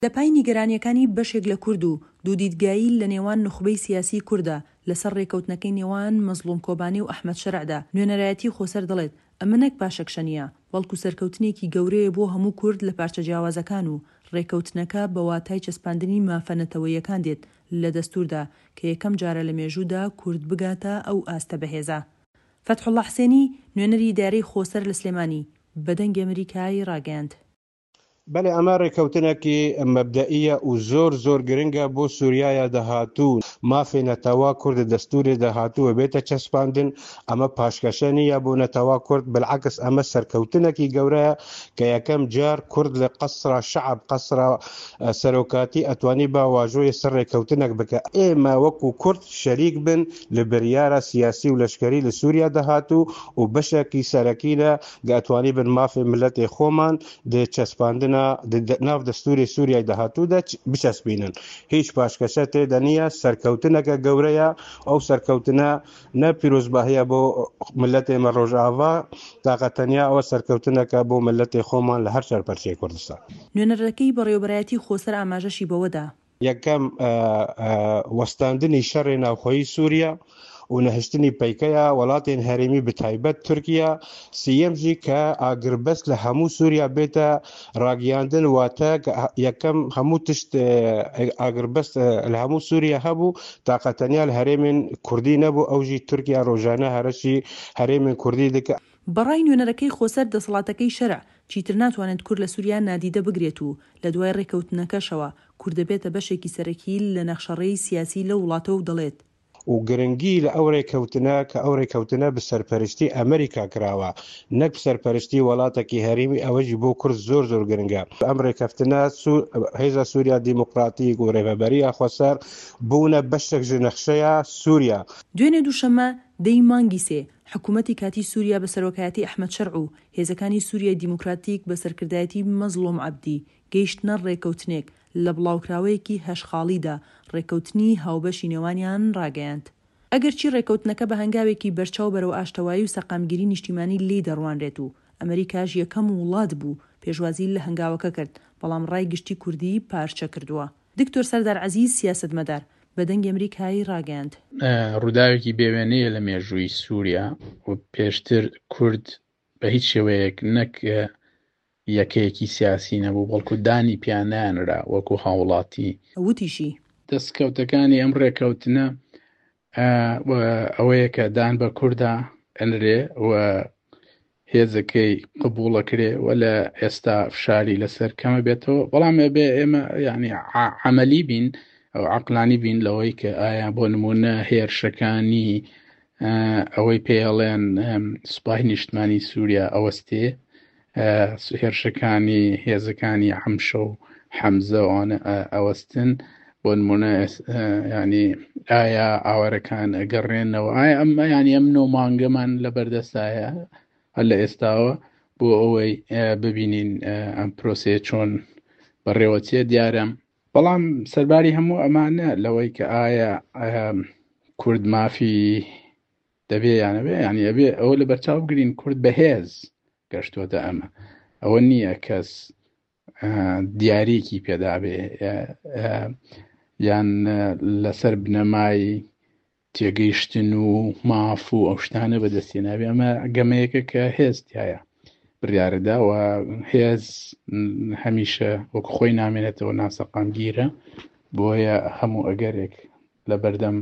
لە پای نیگەرانیەکانی بەشێک لە کورد و دوودیدگایی لە نێوان نخبەی سیاسی کووردە لەسەر ڕێکەوتنەکەی نێوان مەزلوم کۆبانی و ئەحمەد شەرعدا، نوێنەرایەتی خۆسەر دەڵێت ئەمە نەک پاشەکشەنیە، بەڵکو سەرکەوتنێکی گەورەیە بۆ هەموو کورد لە پارچە جیاوازەکان و ڕێکەوتنەکە بە واتای چەسپاندنی مافەنەتەوەیەکان دێت لە دەستوردا کە یەکەم جارە لە مێژوودا کورد بگاتە ئەو ئاستە بەهێزە. فەتحوڵڵا حسێنی نوێنەری ئیدارەی خۆسەر لە سلێمانی بەدەنگی ئەمریکایی ڕاگەیاند. بەڵێ ئەمە ڕێکەوتنێکی مەبدەئیە و زۆر گرنگە بۆ سووریایە دەهاتوو مافی نەتەوا کورد دەستوری دەهاتووە بێتە چەسپاندن. ئەمە پاشکەشە نیە بۆ نەتەوا کورد، بالعکس ئەمە سەرکەوتنێکی گەورەیە کە یەکەم جار کورد لە قەسرە شەعب قەسرە سەرۆکاتی ئەتوانی با واژۆی سەر ڕێکەوتنێک بکە. ئێمە وەکو کورد شەریک بن لە بڕیارە سیاسی و لەشکری لە سووریا دەهاتوو و بەشێکی سەرەکیە گەتوانی بن مافی ملەتی خۆمان دێ چەسپاندن ناو دەستوری سووریای داهاتوودا بچەسبینن. هیچ پاشکەشە تێدا نییە، سەرکەوتنەکە گەورەیە. ئەو سەرکەوتنە نە پیرۆزباهەیە بۆ ملەتی ئێمە ڕۆژئاوا، تاقەتەنیا ئەوە سەرکەوتنەکە بۆ ملەتی خۆمان لە هەر سەرپەرچەی کوردستان. نوێنەرەکەی بەڕێوەبەرایەتی خۆسەر ئاماژەشی بەوەدا یەکەم وەستاندنی شەڕی ناوخۆیی سووریا و نەهشتنی پەیکەیە وڵاتین هەرێمی بتایبەت تورکیا. سیەمجی کە ئاگربەست لە هەموو سووریا بێتە ڕاگەیاندن، واتە یەکەم هەموو تشت ئاگربەست لە هەموو سووریا هەبوو، تاقەتەنیا لە هەرێمین کوردی نەبوو. ئەوژی تورکیا ڕۆژانە هەرەشی هەرێمین کوردی دکە. بەڕای نوێنەرەکەی خۆسەر دەسەڵاتەکەی شەرع چیتر ناتوانێت کورد لە سووریا نادیدە بگرێت و لە دوای ڕێکەوتنەکەشەوە کورد دەبێتە بەشێکی سەرەکی لە نەخشەڕەی سیاسی لە وڵاتەوە دەڵێت. و گرنگی لە ئەو ڕێکەوتنە کە ئەو ڕێکەوتنە بەسەرپەرشتی ئەمریکا کراوە، نەک بەسەرپەرشتی وڵاتێکی هەرێمی، ئەوەژی بۆ کورد زۆر گرنگە. ئەم ڕێکەوتنە هێزە سووریا دیموکراتیک و ڕێبەریە خۆسەر بوونە بەشێک ژ نەخشەیە سووریا. دوێنێ دووشەمە دەی مانگی سێ حکوومەتی کاتی سووریا بە سەرۆکایەتی ئەحمەد شەرع و هێزەکانی سووریای دیموکراتیک بە سەرکردایەتی مەزلوم عەبدی گەیشتنە ڕێکەوتنێک لە بڵاوکراوەیەکی هەشخاڵیدا ڕێکەوتنی هاوبەشی نێوانیان ڕاگەیاند. ئەگەرچی ڕێکەوتنەکە بە هەنگاوێکی بەرچاو بەرەو ئاشتەوایی و سەقامگیری نیشتیمانی لێ دەڕوانرێت و ئەمریکاش یەکەم وڵات بوو پێشوازی لە هەنگاوەکە کرد، بەڵام ڕای گشتی کوردی پارچە کردووە. دکتۆر سەردار عەزیز سیاسەتمەدار بەدەنگی ئەمریکایی ڕاگەیاند. ڕووداوێکی بێوێنەیە لە مێژووی سووریا و پێشتر کورد بە هیچ شێوەیەک نەک یەکەیەکی سیاسی نەبوو، بەڵکو دانی پیانانرا وەکو هاوڵاتی. وتیشی دەستکەوتەکانی ئەم ڕێکەوتنە ئەوەیە کە دان بە کووردا ئەنرێ و هێزەکەی قبوڵەکرێ و لە ئێستا فشاری لەسەر کەمە بێتەوە. بەڵام بێ ئێمە یعنی عەمەلی بین ئەو عەقلانی بین لەوەی کە ئایا بۆ نمونە هێرشەکانی ئەوەی پێڵێن سوپای نیشتمانی سووریا ئەوەستێ، هێرشەکانی هێزەکانی حەمشە و حەمزەوان ئەوەستن بۆ نمونە، ینی ئایا ئاوارەکان ئەگەڕێنەوە، ئایا ئەمە ینی ئەم نۆ مانگەمان لە بەردەستایە هەر لە ئێستاوە بۆ ئەوەی ببینین ئەم پرۆسەیە چۆن بەڕێوەچێ دیارە. بەڵام سەرباری هەموو ئەمانە لەوەی کە ئایا کورد مافی دەبێ یانەبێ، ینی ئەبێ ئەوە لە بەرچاو بگرین کورد بەهێز گەشتووەتە ئەمە، ئەوە نییە کەس دیارێکی پێدابێ یان لەسەر بنەمای تێگەیشتن و ماف و ئەو شتانە بەدەستێنابێ. ئەمە گەمەیەکە کە هێزتایە بڕیارەدا و هێز هەمیشە وەکو خۆی نامێنێتەوە ناسەقامگیرە، بۆیە هەموو ئەگەرێک لە بەردەم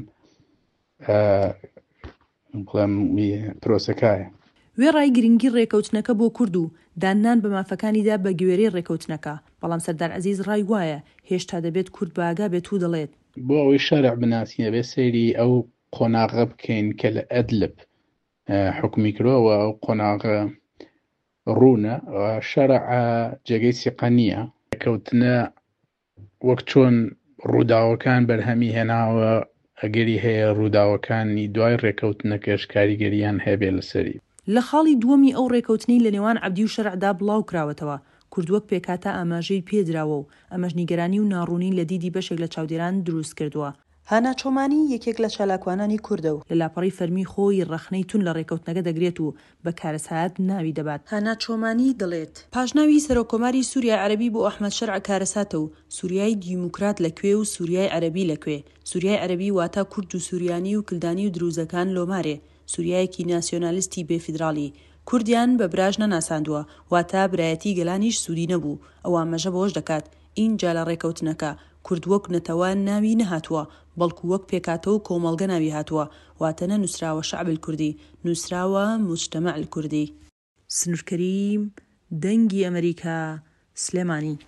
پرۆسەکایە. وێ ڕای گرنگی ڕێکەوتنەکە بۆ کورد و دانان بە مافەکانیدا بە گوێرەی ڕێکەوتنەکە، بەڵام سەردار عەزیز ڕای وایە هێشتا دەبێت کورد باگا بێت و دەڵێت بۆ ئەوەی شەرع بناسیە بێ سەیری ئەو قۆناغە بکەین کە لە ئەدلب حکمی کردەوە. ئەو قۆناغە ڕوونە، شەرع جێگەی سیقە نییە. ڕێکەوتنە وەک چۆن ڕووداوەکان بەرهەمی هێناوە، ئەگەری هەیە ڕووداوەکانی دوای ڕێکەوتنەکەش کاریگەریان هەبێ لەسەری. لە خاڵی دووەمی ئەو ڕێکەوتنی لە نێوان عەبدی و شەرعدا بڵاو کراوەتەوە. کورد وەک پێکاتە ئاماژەی پێدراوە و ئەمەش نیگەرانی و ناڕوونی لە دیدی بەشێک لە چاودێران دروست کردووە. هانا چۆمانی یەکێک لە چالاکوانانی کوردە و لە لاپەڕی فەرمی خۆی ڕەخنەی تون لە ڕێکەوتنەکە دەگرێت و بە کارەسات ناوی دەبات. هانا چۆمانی دەڵێت پاشناوی سەرۆکۆماری سووریای عەرەبی بۆ ئەحمەد شەرع کارەساتە و سووریای دیموکرات لەکوێ و سووریای عەرەبی لەکوێ. سووریای عەرەبی واتە کورد و سووریانی و کلدانی و دروزەکان لۆمارێ. سووریایەکی ناسیۆنالیستی بێفیدراڵی کوردیان بە براژ نەناساندووە واتە برایەتی گەلانیش سوودی نەبوو. ئەوە مەژە بەوەش دەکات ئینجا لە ڕێکەوتنەکە کورد وەک نەتەوە ناوی نەهاتووە بەڵکو وەک پێکاتەوە کۆمەڵگە ناوی هاتووە واتە نەنووسراوە شەعب الکوردی نووسراوە موجتەمەع الکوردی. سنوورکەریم دەنگی ئەمریکا سلێمانی.